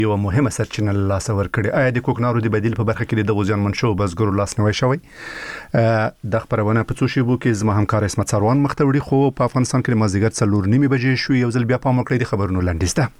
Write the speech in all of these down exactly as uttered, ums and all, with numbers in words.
یو مهمه سرچینه له لاسه ورکړې. آیا د کوکنارو د بدیل په برخه کې د غوزیان منشو بزګرو لاسنیوي شوی؟ د خبرونه په څو شیبو کې زما همکار اسمت ساروان مختوړي خو په افغانستان کې مازیګر څلور نیمه بجې شو. یو ځل بیا په مکړې د خبرونو لاندېسته.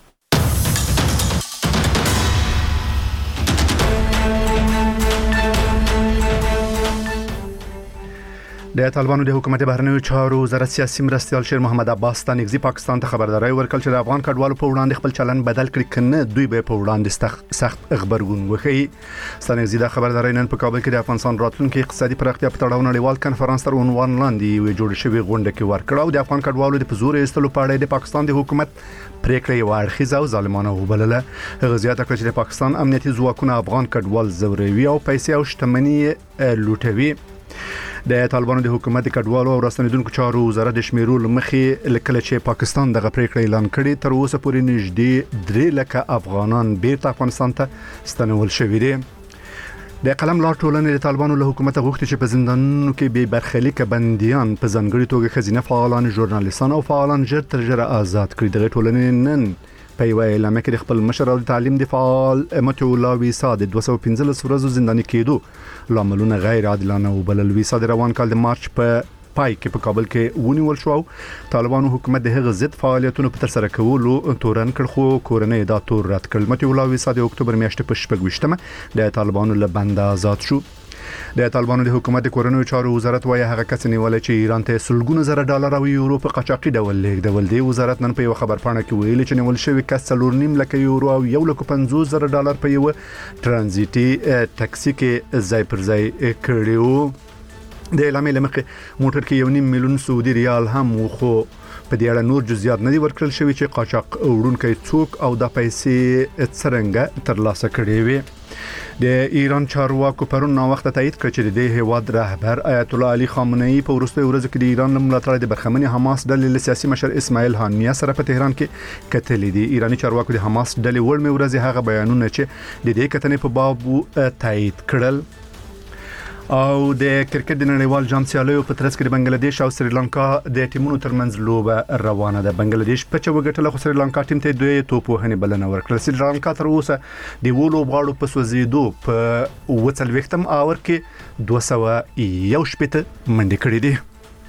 د طالبانو د حکومت بهرنیو چارو وزارت سیاسي مرستیال شیر محمد عباس تانګزی پاکستان ته خبرداري ورکړه چې د افغان کډوالو په وړاندې خپل چلن بدل کړي کنه دوی به په وړاندې سخت خبرګون وکړي. تانګزی د خبرداري نن په کابل کې د افغانستان راتلونکي اقتصادي پراختیا په تړاو نړیوال کنفرانس تر عنوان لاندې وی جوړ شوی غونډه کې ورکړه او د افغان کډوالو د پزور ایستلو په اړه د پاکستان د حکومت پریکړه یو اړخیزه او ظالمانه وبلله. هغه زیاته کړه چې د پاکستان امنیتي ځواکونه افغان کډوال زوروي او پیسې او شتمنۍ لوټوي. د طالبانو د حکومت کډوالو او راستنیدونکو چارو وزارت د شمیرول مخې لکه چې پاکستان دغه پریکړه اعلان کړي تر اوسه پورې نږدې درې لکه افغانان بیرته افغانستان ته ستنول شوي دي. د قلم لا ټولنې د طالبانو له حکومت غوښتي چې په زندانونو کې بې برخلیک بنديان په ځانګړي توګه خزینه فعالان ژورنالیستان او فعالان ژر تر ژره آزاد کړي. دغه ټولنې نن په یو اعلامیه کې خپل مشر او تعلیم د فعال متو الله ویسا د دوه سوه پنځلس ورځو زنداني کېدو لاملونه غیر عادلانه وبلل. ویسا د روان کال د مارچ په پای کې په کابل کې ونیول شو. طالبانو حکومت د هغه ضد فعالیتونو په تر سره کولو تورن کړ خو کورنۍ دا تور رد کړ. متو الله ویسا د اکتوبر میاشتې په شپږ ویشتمه د طالبانو له بند آزاد شو. د طالبانو د حکومت د کورنیو چارو وزارت وايي هغه کس نیولای چې ایران ته سلګونه زره ډالر او یورو په قاچاقي ډول لیږدول دي. وزارت نن په یو خبرپاڼه کې ویلي چې نیول شوی کس څلور نیم لک یورو او یو لک پنځوس زره ډالر په یو ترانزیتي ټاکسي کې ځای پر ځای کړیو. د اعلامیې لمخې موټر کې یو نیم میلیون سعودي ریال هم خو په دې اړه نور جزئیات نه دي ورکړل شوی چې قاچاق وړونکي څوک او د پیسې څرنګه ترلاسه کړي وي. د ایران چارواکو پرون نو وخت تایید کړ چې د هیواد رهبر آیت الله علي خامنه‌ای په وروستیو ورځو کې د ایران ملاتړ د برخمنې حماس ډلې سیاسي مشر اسماعیل هانیه سره په تهران کې کتلې دي. ایرانی چارواکو د حماس ډلې وړمه ورځ هغه بیانونه چې د دې کتنې په باب تایید کړل. او د کرکټ د نړیوال جام سیالیو په ترڅ کې د بنگلاديش او سریلانکا د ټیمونو ترمنځ لوبه روانه ده. بنگلاديش په چا وګټله خو سریلانکا ټیم ته دوی توپو هني بلنه ورکړه. سریلانکا تر اوسه د وولو غاړو په سوزیدو په وڅل وختم اور کې دوه سوه یو شپته منډه کړې دي.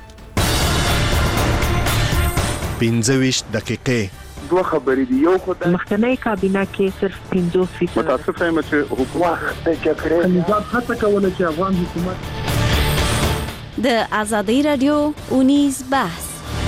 پنځه ویشت دقیقې دوه خبرې دي. یو خدای مخکنی کابینه کې صرف پنځوس فیصد متاسف یم چې حکومت د جګړې نظام هڅه کوله چې افغان حکومت د آزادۍ رادیو اونیز بحث.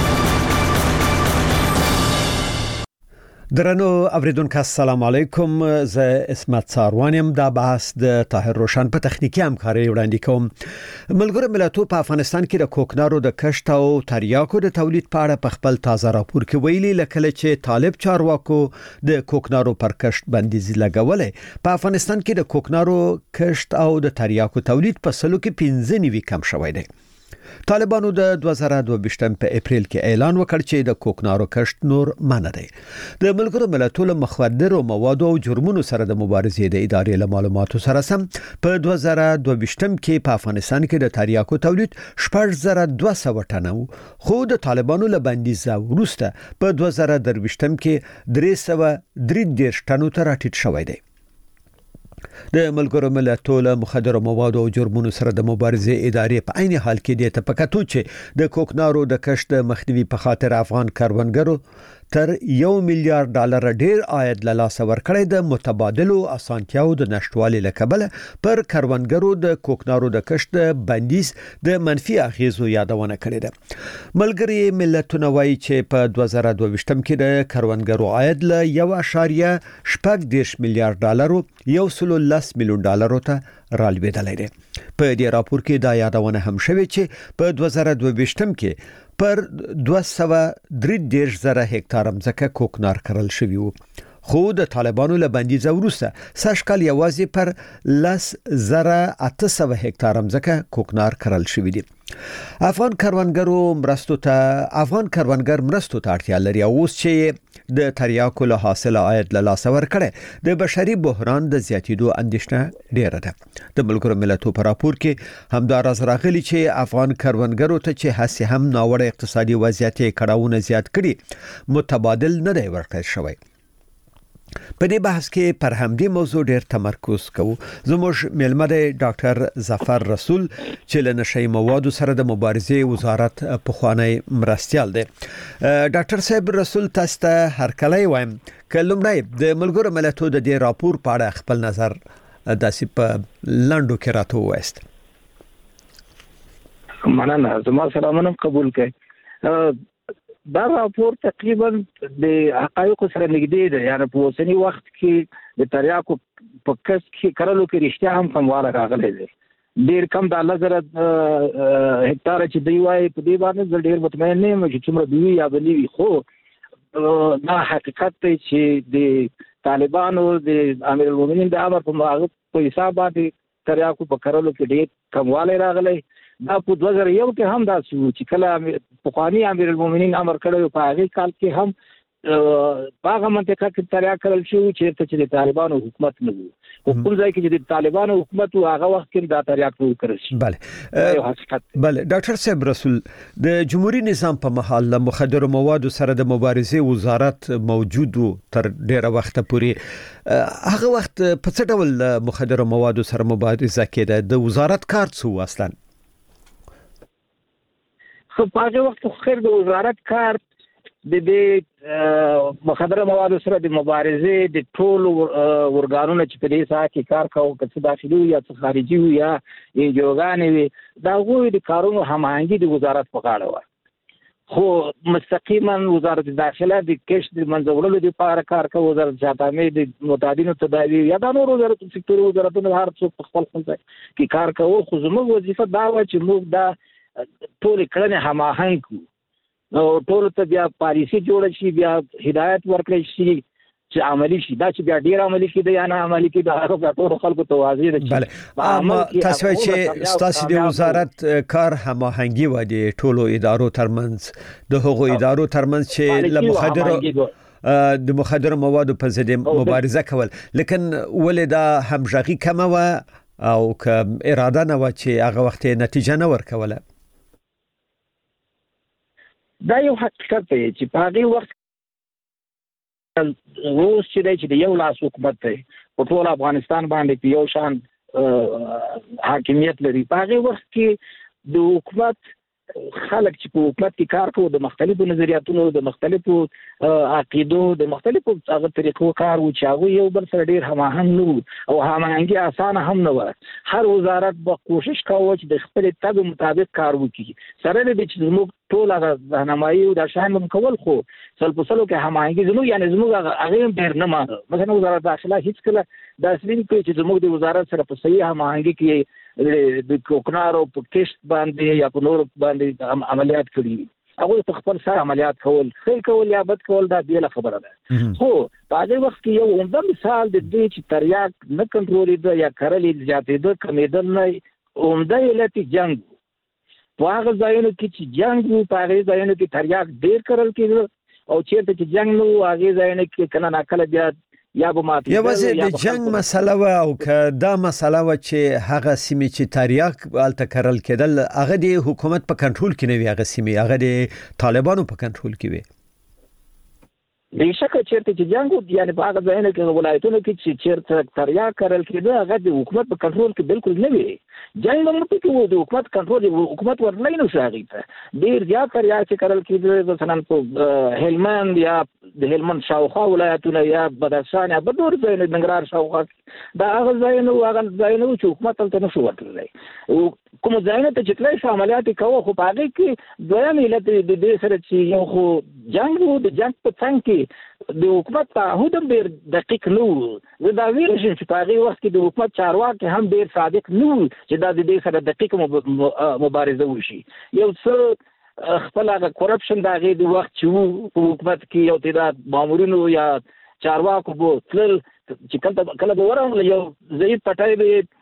درنو اوریدونکو السلام علیکم. زه اسمت ساروانم. دا بحث د طاهر روشن په تخنیکی همکاري وړاندې کوم. ملګرو ملتونو په افغانستان کې د کوکنارو د کښت او تریاکو د تولید په اړه په خپل تازه راپور کې ویلي لکه چې طالب چارواکو د کوکنارو پر کښت بندیز لګولې. په افغانستان کې د کوکنارو کښت او د تریاکو تولید په سلو کې پنځه نیوي کم شوی دی. طالبانو د دوه زره دوه ویشت په اپریل کې اعلان وکړ چې د کوکنارو کښت نور منع دی. د ملګرو ملتونو مخدرو موادو او جرمونو سره د مبارزې د ادارې له معلوماتو سره سم په دوه زره دوه ویشت کې په افغانستان کې د تریاکو تولید شپږ زره دوه سوه ټنه خو د طالبانو له بندیز وروسته په دوه زره درې ویشت کې درې سوه درې دېرش ټنو ته راټیټ شوی دی. د ملګرو ملتونو مخدرو موادو او جرمونو سره د مبارزې ادارې په عین حال کې د تپکاتو چې د کوکنارو د کښت مخنیوي په خاطر افغان کاروانګرو تر یو میلیارډ ډالر ډیر عاید له لاسه ورکړی. د متبادلو اسانتیاو د نشټوالي لکبل پر کاروانګرو د کوکنارو د کښت بندیز د منفي اغیزو یادونه کړې ده. ملګری ملتونه وایي چې په دوه زره دوه ویشت کې د کاروانګرو عاید له یو اعشاریه شپږ دېرش میلیارډ ډالر یو سل لس میلیون ډالر ته رالوېدلی دی. په دې راپور کې دا یادونه هم شوې چې په دوه زره دوه ویشت کې پر دوه سوه درې دېرش زره هکتار ځمکه کوکنار کرل شوی وو. خو د طالبانو له بندیز وروسته سږکال یوازې پر لس زره اته سوه هکتار ځمکه کوکنار کرل شوی دی. افغان کاروانګرو مرستو ته افغان کاروانګر مرستو ته اړتیا لري او اوس چې د تریاکو له حاصل عاید له لاسه ورکړي د بشري بحران د زیاتیدو اندېښنه ډیره ده. د ملګرو ملتونو په راپور کې همداراز راغلي چې افغان کاروانګرو ته چې هڅه هم ناوړه اقتصادي وضعیت کړهونه زیات کړي متبادل نه دی ورکړل شوی. په دې بحث کې پر همدې موضوع ډېر تمرکز کوو. زموږ میلمه دی ډاکټر ظفر رسول چې له نشي موادو سره د مبارزې وزارت پخوانی مرستیال دی. ډاکټر صاحب رسول تاسو ته هرکلی وایم. کلمړی د ملګرو ملتونو د دې راپور په اړه خپل نظر داسې په لاندو کې راته وایست. مننه. زما سلامونه قبول کړئ. دا راپور تقریبا د حقایقو سره نږدې دی. یعنی په اوسنی وخت کې د تریاکو په کس کې کرلو کې رښتیا هم کمواله راغلی دی. ډیر کم د الله زره هکتار چې دی وایي په دې باندې زه ډیر مطمئن نه یم چې څومره دوی یا بلی وي، خو دا حقیقت دی چې د طالبانو د امیر المؤمنین د امر په حساب باندې تریاکو په کرلو کې ډیر کمواله راغلی. دا په دوه زره یو کې هم دا چې کله پخوانی امیر المؤمنین امر کړو په هغه کال کې هم په هغه منطقه کې تریاک کړل شو چې د طالبانو حکومت نه وو. کوم ځای کې چې د طالبانو حکومت او هغه وخت کې دا تریاک نه وکړل شي. بله بله ډاکټر صاحب رسول د جمهوریت نظام په محل له مخدر موادو سره د مبارزې وزارت موجود تر ډیره وخت پورې هغه وخت په څه ډول مخدر موادو سره مبارزه کېده؟ د وزارت کار څه اصلا؟ خو په هغه وخت خیر د وزارت کار د دې مخدر موادو سره د مبارزې د ټولو ورګانونو چې په دې ساحه کې کار کوي، که څه داخلي یا څه خارجي یا انجوګانې وي، دا غوي د کارونو هماهنګي د وزارت په غاړه و. خو مستقیما وزارت داخله د کښ د منځورلو لپاره کار کوي، وزارت جاتامې د متعددو تدابیر یا د نورو وزارت سکتور وزارتونو هر څوک په خپل خپل کې کار کوي. خو زموږ وظیفه دا و چې موږ دا ټول کړنې هماهنګ کړو، نو ټول ته بیا پالیسي جوړ شي، بیا هدایت ورکړي شي چې عملی شي. دا چې بیا ډیر عملی کیږي یا نه عملی کیږي دا هغه ټول خلکو ته واضح دي. بله تاسو چې ستاسو د وزارت کار هماهنګي و دي ټولو ادارو ترمنځ، د هغو ادارو ترمنځ چې له مخدر د مخدر موادو په ضد مبارزه کول، لیکن ولې دا همغږي کمه و او که اراده نه و چې هغه وخت نتیجه نه ورکوله؟ دا یو حقیقت دی چې په هغه وخت روس چې دی چې د یو لاس حکومت دی په ټول افغانستان باندې یو شان حاکمیت لري. په هغه وخت کې د حکومت خلک چې په حکومت کې کار کوي د مختلفو نظریاتونو، د مختلفو عقیدو، د مختلفو هغه طریقو کار و چې هغه یو بل سره ډیر هماهنګ نه او هماهنګي اسانه هم نه و. هر وزارت به کوشش کوي چې د خپل تګ مطابق کار وکړي. سره دې چې موږ ټول هغه راهنمایي او د شان کول، خو سل په سلو کې هماهنګي زموږ یعنی زموږ هغه ډیر نه مانه. مثلا وزارت داخله هیڅ کله دا سوین کوي چې زموږ د وزارت سره په صحیح هماهنګي کې د کوکنارو په کښت باندې یا په نور باندې عملیات کړي. هغه په خپل سره عملیات کول، خیر کول یا بد کول، دا بیل خبره ده. خو په هغه وخت کې یو عمده مثال د دې چې تریاک نه کنټرولېده یا کرلې زیاتېده کمېدل نه عمده علت جنگ. په هغه ځایونو کې چې جنگ وو، په هغه ځایونو کې تریاک ډیر کرل کېده، او چیرته چې جنگ نه وو هغه ځایونو کې کنه ناکله بیا یا به ماتې یوازې د جنگ مسله و او که دا مسله و چې هغه سیمې چې تریاک هلته کرل کېدل هغه د حکومت په کنټرول کې نه وي، هغه سیمې هغه د طالبانو په کنټرول کې وي. بېشکه چیرته چې جنگ وو یعنی په هغه ځایونو کې ولایتونو کې چې چیرته تریاک کرل کېده هغه د حکومت په کنټرول کې بالکل نه وي. جنگ نو مته کې وو د حکومت کنټرول حکومت ورلای نو شاغي ته ډیر زیات تریاک چې کرل کېده. مثلا په هلمند یا د هلمند شاوخوا ولایتونه یا بدخشان یا بدور ځایونه د ننګرهار شاوخوا دا هغه ځایونه هغه ځایونه چې حکومت تل نه شو ورتللی. کوم ځایونه ته چې تلای شو عملیات کوي، خو په هغه کې دویم علت د دې سره چې یو خو جنگ وو، د جنگ په څنګ کې د حکومت تعهد هم ډیر دقیق نه وو. زه دا ویل شم چې په هغه وخت کې د حکومت چارواکي هم ډیر صادق نه وو چې دا د دې سره دقیق مبارزه وشي. یو څه خپل هغه کرپشن دا غي د وخت چې وو په حکومت کې یو تعداد مامورینو یا چارواکو بو تل چې کله کله به ورغله یو ضعیف پټای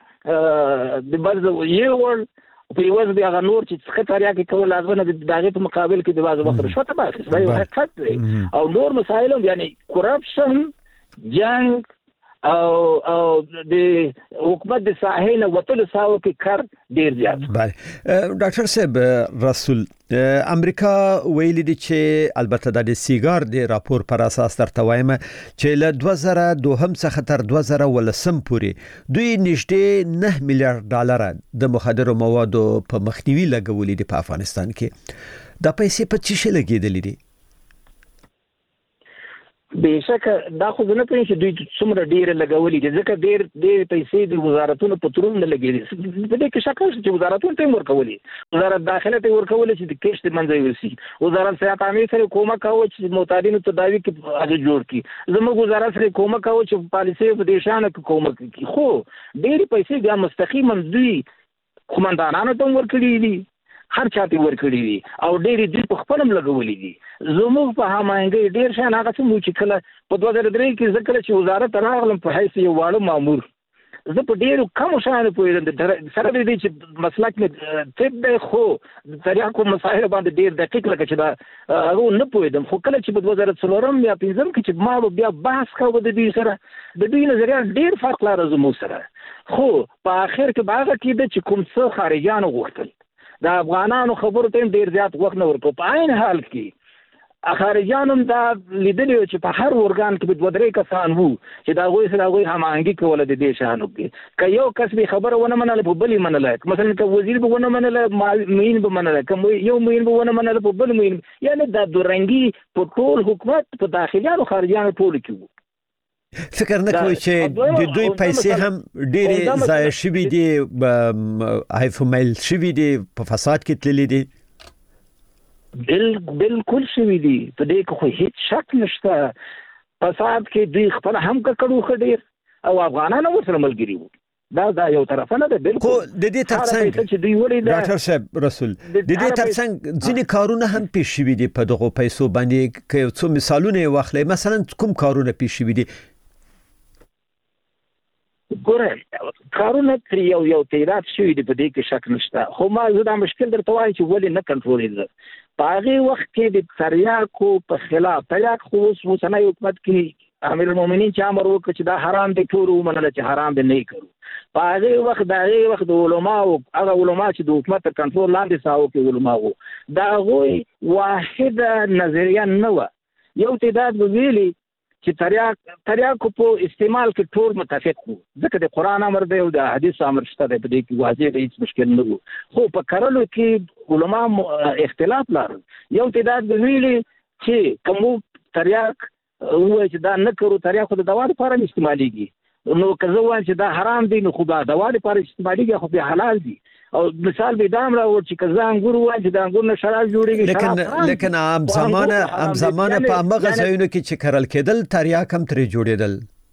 به د برز یو ور په یوه ځای هغه نور چې څه تریاکي کول لازم نه د هغه په مقابل کې د بعض وخت رشوت به دا یو حقیقت دی. او نور مسایل هم یعنی کرپشن، جنگ او او د حکومت د ساحې نه وتل ساو کې کار ډیر زیات. بله ډاکټر صاحب رسول امریکا ویلي دي چې البته د سیګار د راپور پر اساس ترته وایم چې له دوه زره دوه څخه تر دوه زره ولسم پورې دوی نږدې نه میلیارډ ډالر د مخدرو موادو په مخنیوي لګولې دي په افغانستان کې. دا پیسې په څه شي لګېدلې دي؟ بهشکه دا خو نه پېښ چې دوی څومره ډیر لګولې دي ځکه ډیر ډیر پیسې د وزارتونو په ترون نه لګېدي. په دې کې شک نشته چې وزارتونو ته ورکولې، وزارت داخله ته ورکولې چې د کښت منځي وسی، وزارت صحت عامه سره کومک کاوه چې معتادینو تداوی کې اجازه جوړ کړي، زموږ وزارت سره کومک کاوه چې پالیسي په دیشانه کې کومک کړي. خو ډیر پیسې بیا مستقیما دوی قومندانانو ته ورکړي دي، هر چاته ورکړي دي او ډېری دې په خپلم لګولې دي. زموږ په هماهنګي ډېر شان هغه څه چې کله په دوه زره درې کې ذکر چې وزارت راغلم په حیث یو واړه مامور، زه په ډېرو کم شان پوهېدم سره دې چې مسلک مې طب دی خو د تریاکو مسایل باندې ډېر دقیق لکه چې دا هغه نه پوهېدم. خو کله چې په دوه زره څلورم یا پنځم کې چې ما بیا بحث کاوه د دوی سره، د دوی نظریات ډېر فرق لري زموږ سره. خو په آخر کې باغ کېده چې کوم څه خارجيانو غوښتل د افغانانو خبرو ته ډیر زیات وخت نه ورکو. په عین حال کې خارجيانو دا لیدلی چې په هر ورګان کې د دوه درې کسان وو چې دا غوي سره غوي هماهنګي کوله د دې شانو کې. که یو کس به خبره ونه منله په بلی منله، مثلا که وزیر به ونه منله مین به منله، که یو مین به ونه منله په بل مین، یعنی دا دورنګي په ټول حکومت په داخليانو خارجيانو ټول کې وو. فکر نه کوي چې د دوی پیسې هم ډېرې ضایع شوي دي، هایفومیل شوي دي، په فساد کې تللي دي؟ بالکل شوي دي، په دې کې خو هیڅ شک نشته. فساد کې دوی خپل هم کړو ډېر او افغانانو ورسره ملګري وو. دا دا یو طرف نه ده. بالکل خو د دې ترڅنګ ډاکټر صاحب رسول د دې ترڅنګ ځینې کارونه هم پیښ شوي دي په دغه پیسو باندې. که یو څو مثالونه واخلئ، مثلا کوم کارونه پیښ شوي دي؟ ګوره کارونه تر یو یو تعداد شوي دي، په دې کې شک نشته. خو ما زه دا مشکل درته وایم چې ولې نه کنټرولېږي. په هغې وخت کې د تریاکو په خلاف، تریاک خو اوس اوسنی حکومت کې امیر المؤمنین چې امر وکړ چې دا حرام دی، ټول ومنله چې حرام دی نه یې کړو. په هغې وخت د هغې وخت د علماو، هغه علما چې د حکومت تر کنټرول لاندې ساو کې علما وو، د هغوی واحده نظریه نه وه. یو تعداد به ویلي چې تریاک تریاکو په استعمال کې ټول متفق وو، ځکه د قرآن امر دی او د حدیث امر شته دی، په دې کې واضح دی، هیڅ مشکل نه وو. خو په کرلو کې علما اختلاف لرل. یو تعداد به ویلي چې کوم تریاک وایي چې دا نه کړو، تریاک خو د دوا لپاره استعمالېږي، نو که زه وایم چې دا حرام دی نو خو دا دوا لپاره استعمالېږي، خو بیا حلال دي. او مثال به دام راوړ چې که زه انګور وایم چې د انګور نه شراب جوړېږي، لیکن لیکن عام زمانه عام زمانه په هغه ځایونو کې چې کرل کېدل تریاک هم ترې جوړېدل.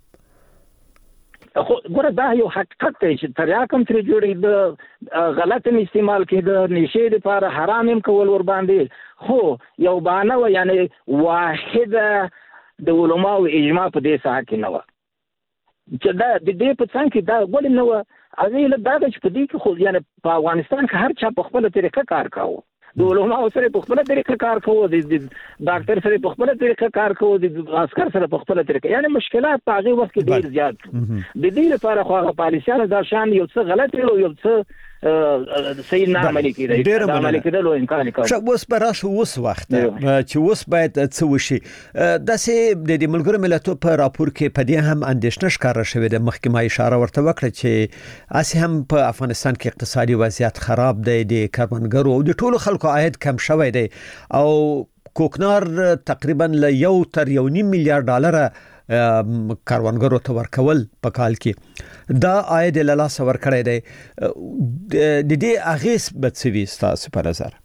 خو ګوره دا یو حقیقت دی چې تریاک هم ترې جوړېده، غلط هم استعمال کېده، نشې لپاره حرام هم کول ور باندې. خو یو بهانه وه، یعنې واحده د علماو اجماع په دې ساحه کې نه وه چې دا د دې په څنګ کې دا ولې نه وه. هغې له دا ده چې په دې کې خو یعنې په افغانستان کې هر چا په خپله طریقه کار کاوه، د علماو سره په خپله طریقه کار کوو، د ډاکټر سره په خپله طریقه کار کوو، د عسکر سره په خپله طریقه، یعنې مشکلات په هغې وخت کې ډېر زیات وو. د دې لپاره خو هغه پالیسیانو دا شان یو څه غلط او یو څه صحیح نه عملي کېدی، د عملي کېدلو امکان یې کاوه. ښه، اوس به راشو اوس وخت چې اوس باید څه وشي. داسې د دې ملګرو ملتونو په راپور کې په دې هم اندېښنه ښکاره شوې ده، مخکې ما اشاره ورته وکړه چې هسې هم په افغانستان کې اقتصادي وضعیت خراب دی، د کروندګرو او د ټولو خلکو عاید کم شوی دی او کوکنار تقریبا له یو تر یو نیم میلیارډ ډالره کروندګرو ته ورکول په کال کې، دا عاید له لاسه ورکړی دی. د دې اغېز به څه وي ستاسو په نظر؟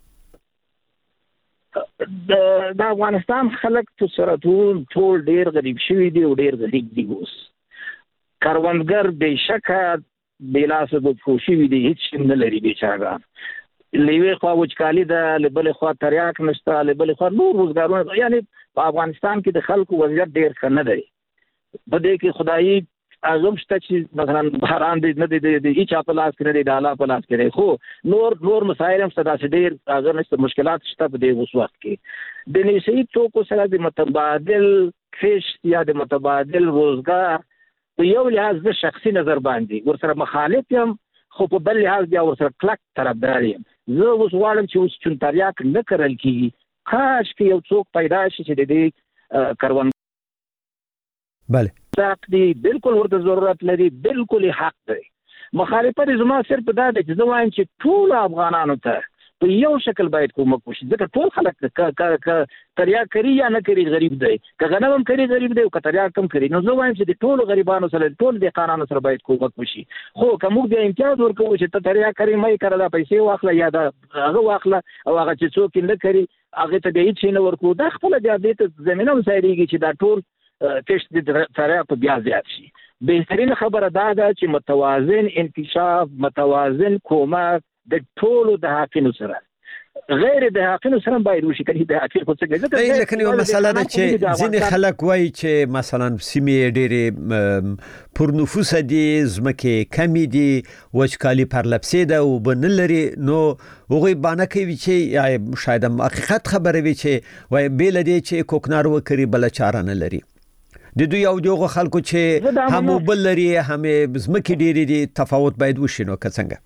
د افغانستان خلک تو سره ټول ټول ډېر غریب شوي دي او ډېر غریب دي. اوس کروندګر بېشکه بې لاسه ګوتخو شوي دي، هېڅ شی نه لري بېچاره. له یوې خوا وچکالي ده، له بلې خوا تریاک نشته، له بلې خوا نور روزګارونه. یعنې په افغانستان کې د خلکو وضعیت ډېر ښه نه دی. په دې کې خدایي هغه شته چې مثلا حرام دی نه دی، د هېچا په لاس کې نه دی، د الله په لاس کې دی. خو نور نور مسایل هم شته، داسې ډېر هغه نشته، مشکلات شته په دې اوس وخت کې. د نشه یي توکو سره د متبادل کښت یا د متبادل روزګار په یو لحاظ د شخصي نظر باندې ورسره مخالف یم، خو په بل لحاظ بیا ورسره کلک طرفدار یم. زه اوس غواړم چې اوس چون تریاک نه کرل کیږي، کاش کې یو څوک پیدا شي چې د دې کروندګر بله حق دی، بالکل ورته ضرورت لري، بالکل حق دی. مخالفت زما صرف دا دی چې زه وایم چې ټول افغانانو ته په یو شکل باید کومک وشي، ځکه ټول خلک ک تریاک کوي یا نه کوي غریب دی، که غنم هم کوي غریب دی او که تریاک هم کوي. نو زه وایم چې د ټولو غریبانو سره ټول دهقانانو سره باید کومک وشي. خو که موږ بیا امتیاز ورکوو چې ته تریاک کوي مې کړه دا پیسې واخله یا دا هغه واخله او هغه چې څوک نه کوي هغه ته بیا هیڅ نه ورکوو، دا خپله بیا دې ته زمینه مسایریږي چې دا ټول کشت د تریاک په بیا زیات شي. بهترین خبره دا ده چې متوازن انکشاف، متوازن کومک د ټولو د حقینو سره، غیر د حقینو سره باید وشي. کله د حقین خو څه ګټه لکه یو مسله ده چې ځینې خلک وایي چې مثلا سیمې ډېرې پر نفوس دي، ځمکې کمې دي، وچکالي پرلپسې ده او بنه لري، نو هغوی بانه کوي چې شاید هم حقیقت خبره وي چې وایي بېله دې چې کوکنار وکړي بله چاره نه لري. د دوی او دغه خلکو چې هم بل لري هم ځمکې ډېرې دي، تفاوت باید وشي. نو که څنګه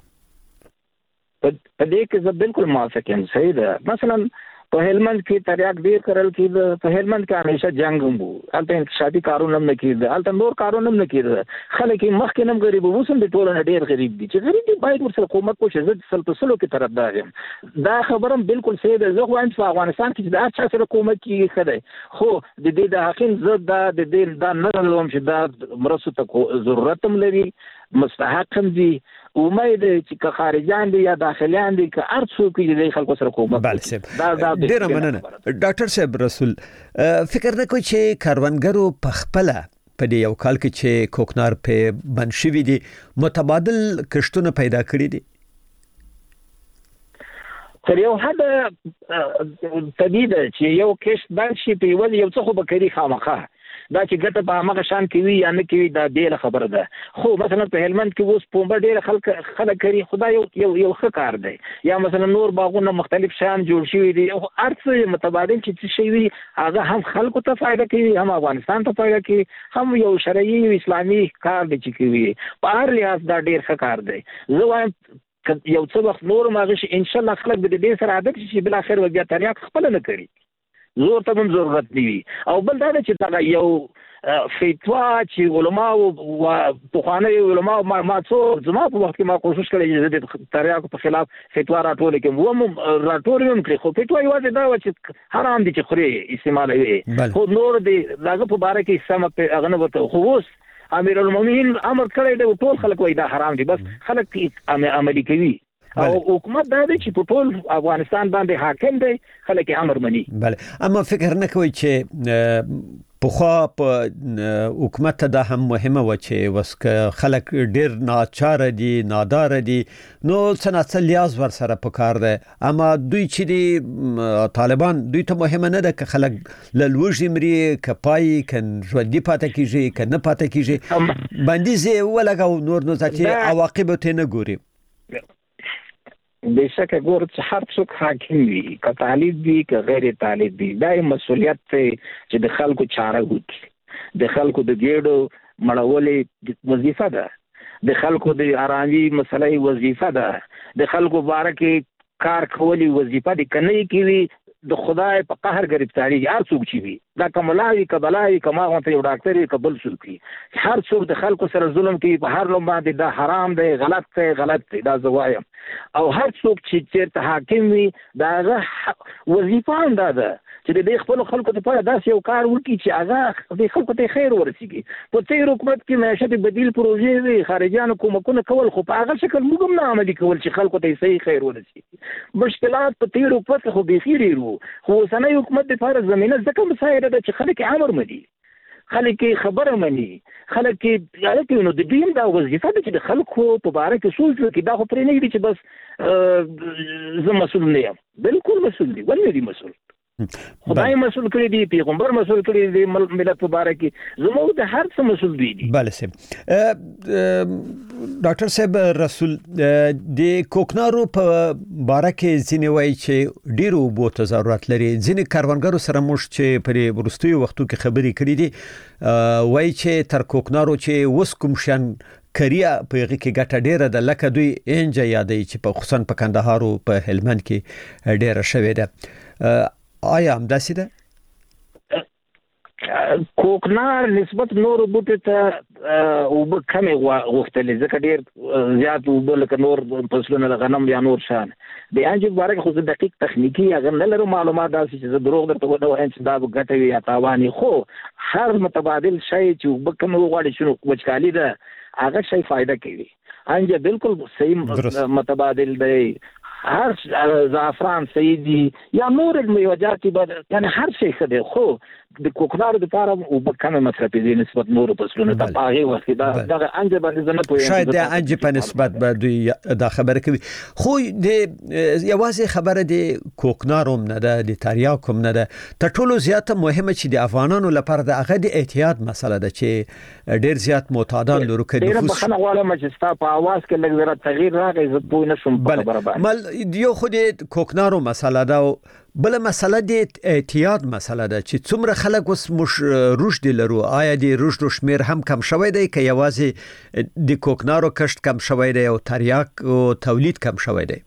په دې کې زه بالکل موافق یم. صحیح ده. مثلا په هلمند کې تریاک ډیر کرل کېده، په هلمند کې همیشه جنگ هم وو، هلته انقشافي کارونه هم نه کېده، هلته نور کارونه هم نه کېده، خلک یې مخکې هم غریب وو، اوس هم د ټولو نه ډېر غریب دي. چې غریب دي باید ورسره کومک وشي. زه سل په سلو کې طرفدار یم. دا خبره هم بالکل صحیح ده. زه خو وایم چې په افغانستان کې چې د هر چا سره کومک کېږي ښه دی، خو د دې د حقین زه دا د دې دا نه لرم چې دا مرستو ته ضرورت هم لري، مستحق هم دي. امید چې که خارجان دي یا داخليان دي که هر څوک دې خلکو سره کومک وکړي. ډېر مننه ډاکټر صاحب رسول. فکر نه کوي چې کاروانګرو په خپل په دې یو کال کې چې کوکنار په بند شوی دي متبادل کشتونه پیدا کړی دي؟ تر یو حد طبیعي ده چې یو کشت بند شي په یو یو څه خو به کوي خامخا، دا چې ګټه په هغه شان کې وي یا نه کوي دا بیل خبره ده. خو مثلا په هلمند کې اوس پومبه ډېر خلک خلک کوي، خدای یو یو یو ښه کار دی. یا مثلا نور باغونه مختلف شان جوړ شوي دي، هر څه متبادل چې څه شي وي هغه هم خلکو ته فایده کوي، هم افغانستان ته فایده کوي، هم یو شرعي او اسلامي کار دی چې کوي. په هر لحاظ دا ډېر ښه کار دی. زه وایم یو څه وخت نور ماغش ان شاء الله خلک به دې سره عادت شي، بل اخر بیا تریاک خپل نه کوي، زور ته هم ضرورت دی. او بل دا چې دا یو فتوا چې علماء او پخوانی علماء ما څو زما په وخت کې ما کوشش کړی چې د تریاکو په خلاف فتوا راټول کړم، و راټول هم کړی، خو فتوا یوازې دا و چې حرام دي چې خوري استعمالوي، خو نور دی داغه په باره کې سم په اغنه وته. خو اوس امیر المؤمنین امر کړی دی ټول خلک وایي دا حرام دي، بس خلک عملي کوي. او حکومت دا دی چې په ټول افغانستان باندې حاکم دی، خلک امر مني. بله، اما فکر نه کوي چې پخوا په حکومت ته دا هم مهمه و چې وسکه خلک ډیر ناچار دي، نادار دي، نو څنګه لیاز ور سره پکار ده. اما دوی چې دي طالبان دوی ته مهمه نه ده که خلک لوږې مري، که پای کن ژوندي پاتې کیږي که نه پاتې کیږي، بندیز ولګو نور نو ځکه عواقب ته نه ګوري. بشکه ګور چې هر څوک حاکم وي، که طالب وي که غیر طالب وي، دا مسؤلیت دی چې د خلکو چاره وکړي، د خلکو د ګېډو مړولې وظیفه ده، د خلکو د آرامي مسلې وظیفه ده، د خلکو باره کې کار کولي وظیفه دي. کنه کوي د خدای په قهر گرفتاری هر څوک چی وي، دا کملای کبلای کما غونته یو ډاکټر کبل څوک وي، هر څوک د خلکو سره ظلم کوي په هر لوم باندې، دا حرام دی، غلط دی، غلط دی، دا زوایم. او هر څوک چې چیرته حاکم وي دا وظیفه هم دا ده چې د خپل خلکو لپاره داسې یو کار وکړي چې هغه د خلکو ته خیر ورسیږي. په تیر حکومت کې معیشت بدیل پروژې وي، خارجيانو کومکونه کول، خو په هغه شکل موږ هم نه عملي کول چې خلکو ته صحیح خیر ورسیږي. مشکلات په تیر حکومت خو بخیر وو، خو اوسنۍ حکومت لپاره زمينه ځکه مساعده ده چې خلک امر مني، خلک خبره مني، خلک یالته نو د دې دا وظیفه ده چې د خلکو په باره کې سوچ وکړي. دا خو پرې نه دي چې بس زه مسؤل نه یم، بالکل مسؤل دي، ولې دي مسؤل. خدای مسؤل کړی دی پیغمبر مسؤل کړی دی ملت مبارک زموږ د هر څه مسؤل دی بله سم ډاکټر صاحب رسول د کوکنارو په باره کې ځینې وایي چې ډیرو اوبو ته ضرورت لري ځینې کاروانګرو سره موږ چې په وروستیو وختو کې خبرې کړې دي وایي چې تر کوکنارو چې اوس کوم شان کریا په هغه کې ګټه ډیره ده لکه دوی انجه یادې چې په خصوصا په کندهار او په هلمند کې ډیره شوې ده آیا هم داسې ده کوکنار نسبت نور بوټي ته او به کمې غوښتلې ځکه ډیر زیات او لکه نور فصلونه د غنم یا نور شان د انجه مبارک خو دقیق تخنیکی اگر نه لرو معلومات داسې چې دروغ درته وایي چې دا ګټه وي یا تاوان خو هر متبادل شی چې به کوم وغواړي شنو وچکالي ده هغه شی فائدہ کوي انجه بالکل صحیح متبادل دی هر زعفران سیدی یا نور میوجات یعنی هر شی خدای خو د کوکنارو د لپاره او بکمه مصرفي دي نسبت نور فصلونه ته هغه وخت دا د انجه باندې زنه پوهه شاید د انجه په نسبت به دوی دا خبره کوي خو د یوازې خبره د کوکنارو نه ده د تریاکم نه ده تر ټولو زیاته مهمه چې د افغانانو لپاره د هغه د احتیاط مسله ده چې ډیر زیات معتادان لرو کې نفوس ډیر بخنه غواړم چې ستا په आवाज کې لږ زره تغییر راغی زه پوه نشم په خبره باندې یو خو د کوکنارو مسله ده بل مسله د احتیاط مسله ده چې څومره خلک اوس مش رشد لرو آیا د رشد شمیر هم کم شوی دی که یوازې د کوکنارو کشت کم شوی دی او تریاک او تولید کم شوی دی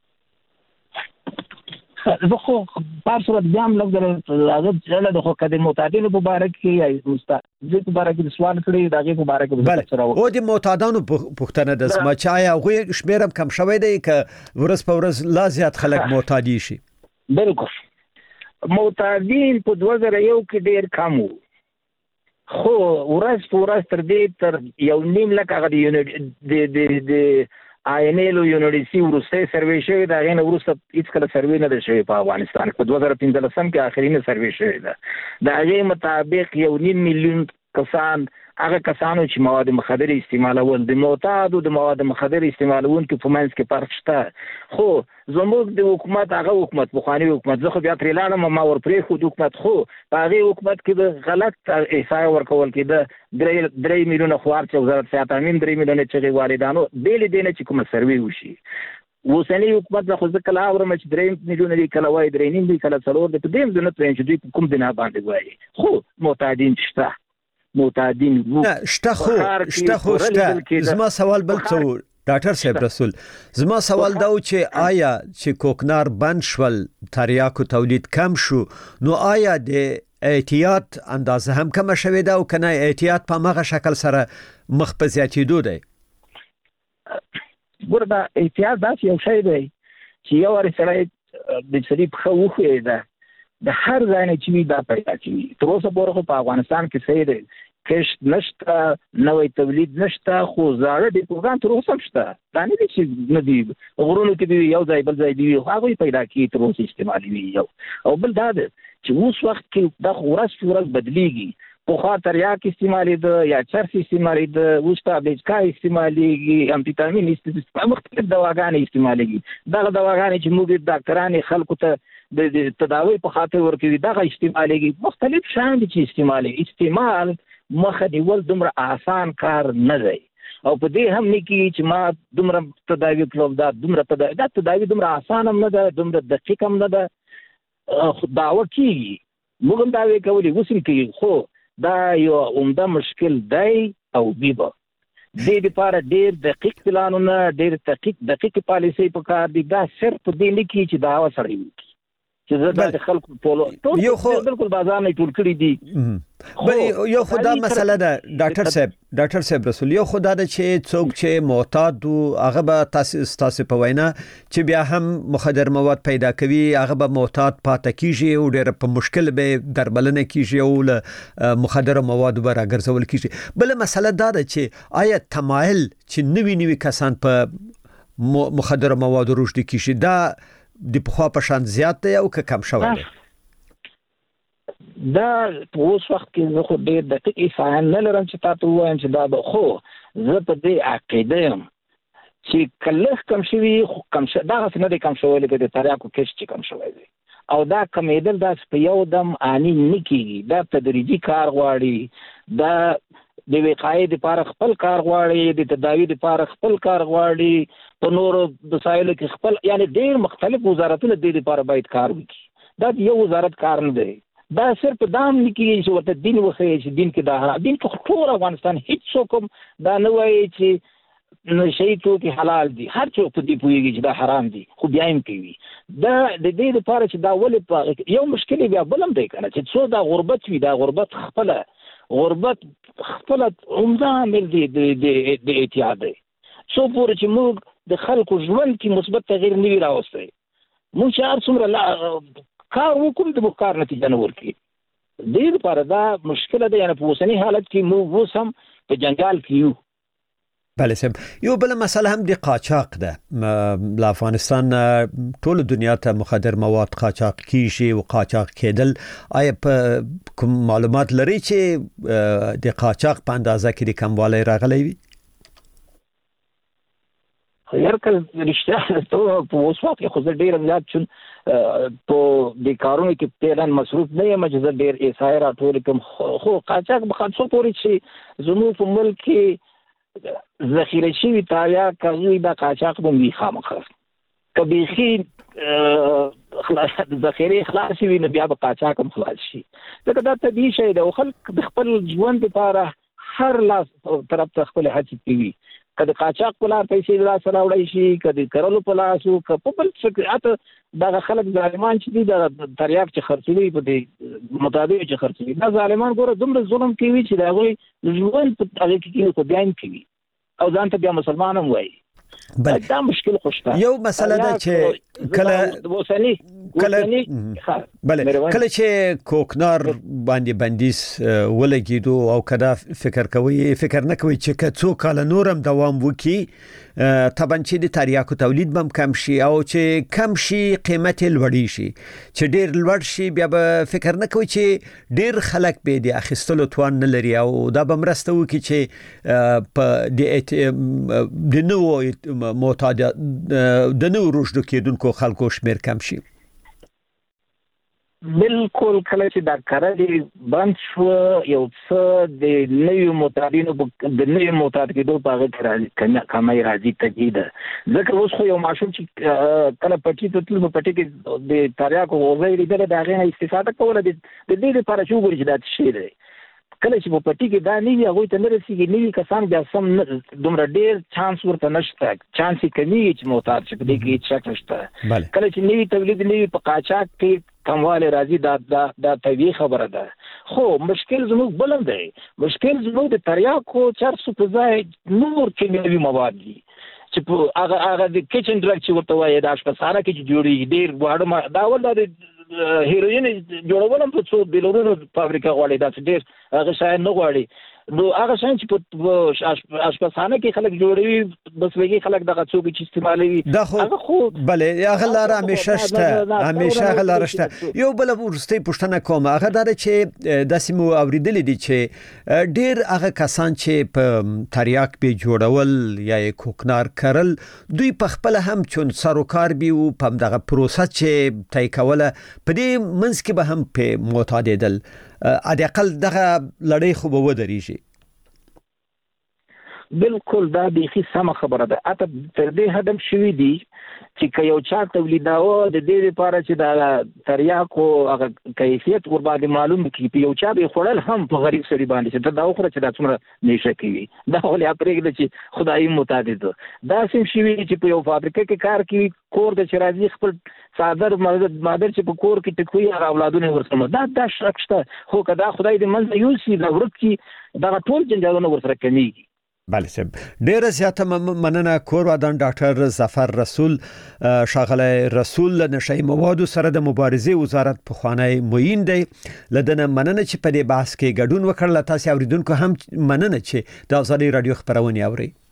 زه خو په صورت بیا هم لږ هغه ځله د خو کده معتادینو مبارک کې یا مستعد مبارک د سوال کړی دغه مبارک بله او د معتادانو پوښتنه د سما چای او شمیر هم کم شوی دی که ورځ په ورځ لا زیات خلک معتادی شي بالکل معتادین په دوه زره یو کې ډیر کم وو خو ورځ په ورځ تر دې تر یو نیم لک هغه د د د آینلو یونیورسيټي ورسته سروې شوی دا غن ورسته هیڅ کله سروې نه ده شوی په افغانستان په دوه زره پنځه کې اخرینه سروې شوی ده دا غي مطابق یو نیم میلیون کسان هغه کسانو چې مواد مخدر استعمالول د معتاد او د مواد مخدر استعمالون کې په منځ کې فرق شته خو زموږ د حکومت هغه حکومت بخوانی حکومت زه خو بیا تر لاله ما ور پرې خو د حکومت خو هغه حکومت کې د غلط احصایه ورکول کې د درې میلیونه خوار چې وزارت صحت امین درې میلیونه چې والدانو بیل دینه چې کوم سروې وشي وسنی حکومت خو ځکه لا اورم چې درې میلیونه دی کله وای درې نیم دی کله څلور دی په دې ځنه پرې چې دوی کوم بنا باندې وایي خو معتادین شته معتادین وو شته خو شته خو شته زما سوال بل څه ډاکټر صاحب رسول زما سوال دا و چې آیا چې کوکنار بند شول تریاکو تولید کم شو نو آیا د احتیاط اندازه هم کم شوه دا او کنه احتیاط په مغه شکل سره مخ په زیاتېدو دی ګوردا احتیاط دا یو شی دی چې یو ورسره د سړي په خوخه ده د هر ځای نه چې دا پیدا کیږي تر اوسه پورې په افغانستان کې صحیح دی کښت نشته نوې تولید نشته خو زاړه د پروګرام تر اوسه شته دا نه دي چې نه دي غرونو کې دی یو ځای بل ځای دی هغه پیدا کیږي تر اوسه استعمالي وي یو او بل دا ده چې اوس وخت کې د ورځ په ورځ بدليږي په خاطر یا کې استعمالي ده یا چرس استعمالي ده اوس په بیچکا استعماليږي امفيتامین استعمالي مختلف دواګانې استعماليږي دا دواګانې چې موږ ډاکټرانو خلکو ته د تداوی په خاطر ورکوي دا استعماليږي مختلف شان دي چې استعمالي استعمال مخه دیول دومره آسان کار نه دی او په دې هم نه کې چې ما دومره تداوی کړم دا دومره تداوی دا تداوی دومره آسان هم نه ده دومره دقیق هم نه ده داوا کیږي موږ هم داوی کولی وسیم کې خو دا یو عمده مشکل دی او بیبه دې لپاره ډېر دقیق پلانونه ډېر دقیق دقیق پالیسي په کار دي دا صرف دې نه کې چې داوا سره وي چې زه د خلکو په ټول یو خو بالکل بازار نه ټول کړی دي بل یو خدا مسله ده ډاکټر صاحب ډاکټر صاحب رسول یو خدا ده چې څوک چې معتاد او هغه به تاسو تاسو په وینا چې بیا هم مخدر مواد پیدا کوي هغه به معتاد پاتې کیږي او ډېر په مشکل به دربلنه کیږي او مخدر مواد به راګرځول کیږي بل مسله دا ده چې آیا تمایل چې نوی نوی کسان په مخدر مواد رشد کیږي دا د پخوا په شان زیات دی او کم شوی دی دا اوس وخت کې زه خو ډېر دقیق احسان نه لرم چې تاسو وایم چې دا به خو زه په دې عقیده یم چې کله کم شوی خو کم ش دا څه نه دی کم شوی لکه د تریاکو کښ چې کم شوی دی او دا کمیدل دا په یو دم اني نکیږي دا تدریجي کار غواړي دا د وقایې لپاره خپل کار غواړي د تداوی لپاره خپل کار غواړي په نور وسایلو کې خپل یعنی ډېر مختلف وزارتونه د لپاره باید کار وکړي دا یو وزارت کار نه دی دا صرف دام نکیږي چې ورته دین وخی چې دین کې دا حرام دین کې ټول افغانستان هیڅ څوک دا نه وایي چې نشي توکي حلال دي هر څوک په دې پوهیږي چې دا حرام دي خو بیا هم کوي دا د دې لپاره چې دا ولې یو مشکل بیا بلم دی کنه چې څو دا غربت وي دا غربت خپل غربت خپل عمده عامل دی د اعتیاد دی څو پورې چې موږ د خلکو ژوند کې مثبت تغییر نه راوستي موږ چې هر څومره کار وکړو د کار نتیجه نه ورکړي دې لپاره دا مشکل دی یعنی په اوسني حالت کې موږ اوس هم په جنجال کې یو بله سم یو بل مسله هم د قاچاق ده له افغانستان ټول دنیا ته مخدر مواد قاچاق کیږي او قاچاق کېدل آیا په کوم معلومات لري چې د قاچاق په اندازه کې د کموالی راغلی وي خیر کله رښتیا ته په اوس وخت کې خو ډېر زیات چون په د کارونو کې پیران مصروف نه یم چې زه ډېر ایسای راټول کوم خو قاچاق به خاصو پورې چې زموږ په ملک کې ذخیره شوی تایا کوي دا قاچاق به وي خامخا کبي خي خلاص ذخیره خلاص وي نه بیا به قاچاق هم خلاص شي دا د طبيعي شی دی او خلک د خپل ژوند لپاره هر لاس طرف ته خپل هڅې کوي کله قاچاق په لار پیسې لا سره وړي شي کله کرلو په لاس او په بل څه اته دا خلک ظالمان چې دي د تریاک چې خرڅوي په دې مطابق چې خرڅوي دا ظالمان ګوره دومره ظلم کوي چې دا غوي ژوند په هغه کې کو بیان کوي او ځان ته بیا مسلمان هم وایي دا مشکل خوشته یو مسله ده چې کله وسنی کله بله کله چې کوکنار باندې بندیز ولګیدو او کدا فکر کوي فکر نه کوي چې کڅو کال نورم دوام وکي طبعا چې د تریاکو تولید بم کم شي او چې کم شي قیمت لوړی شي چې ډیر لوړ شي بیا به فکر نه کوي چې ډیر خلک به د اخیستلو توان نه لري او دا به مرسته وکي چې په د نو معتاد د نو روشدو کېدونکو خلکو شمیر کم شي بالکل کله چې دا کاري بند شو یو څه د نویو معتادینو د نویو معتاد کېدو په هغه کې راځي کمای راځي تجدید ځکه اوس خو یو ماشوم چې کله پټي ته تل په پټي کې د تریاکو وځي لري دا غي استفاده کوله د دې لپاره چې وګوري چې دا شی دی کله چې په پټي کې دا نیوي هغه ته نه رسیږي نیوي کسان بیا سم دومره ډیر چانس ورته نشته چانس یې کمی چې معتاد شي په دې کې شک نشته کله چې نیوي تولید نیوي په قاچاق کې کمواله راځي دا دا د طبيعي خبره ده خو مشکل زموږ بلند دی مشکل زموږ د تریاکو چارسو په ځای نور کیمیاوي مواد دي چې په هغه هغه د کچن ډرګ چې ورته وایي دا اشپزخانه کې چې جوړي ډیر واړه دا ول د هیروین جوړولم په څو بلورونو فابریکه غواړي دا چې ډیر هغه شای نه غواړي نو هغه شای چې په اشپزخانه کې خلک جوړوي بس ویږي خلک دغه څوک چې استعمالوي هغه خو بله هغه لار همیشه شته همیشه هغه لار شته یو بل ورسته پښتنه کوم هغه دا چې د سیمو اوریدل دي چې ډیر هغه کسان چې په تریاک به جوړول یا کوکنار کرل دوی په خپل هم چون سروکار بي او په دغه پروسه چې تای کوله په دې منځ کې به هم په معتادیدل ا د اقل دغه لړۍ خو به ودرېږي بالکل دا بيخي سم خبره ده اته تر دې هدم شوی دی چې یو چا تولیداو د دې لپاره چې دا تریاکو هغه کیفیت ور باندې معلوم کی یو چا به خړل هم په غریب سړي باندې چې دا خو چې دا څومره نشه کوي دا ولې اپریګل چې خدای متعدد دا سم شوی چې په یو فابریکه کې کار کوي کور د شرازي خپل صادر مادر چې په کور کې ټکوي هغه اولادونه ورسره دا د شرکشته خو کدا خدای دې منځ یو سي دا ورک کی دا ټول جنجالونه ورسره کمیږي بله سم ډیره زیاته مننه کور ودان ډاکټر ظفر رسول شاغله رسول نشئی مواد سره د مبارزې وزارت په خوانی موین دی لدنه مننه چې په دې بحث کې ګډون وکړل تاسو اوریدونکو هم مننه چې د ازادي رادیو خبرونه اوري